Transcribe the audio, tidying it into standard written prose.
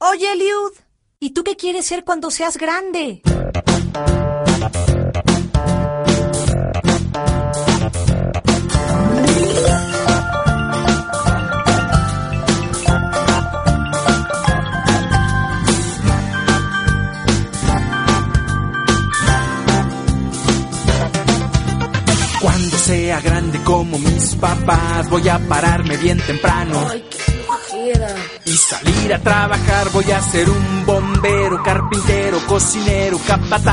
Oye, Eliud, ¿y tú qué quieres ser cuando seas grande? Cuando sea grande como mis papás, voy a pararme bien temprano. Ay, qué flojera. Y salir a trabajar, voy a ser un bombero, carpintero, cocinero, capataz.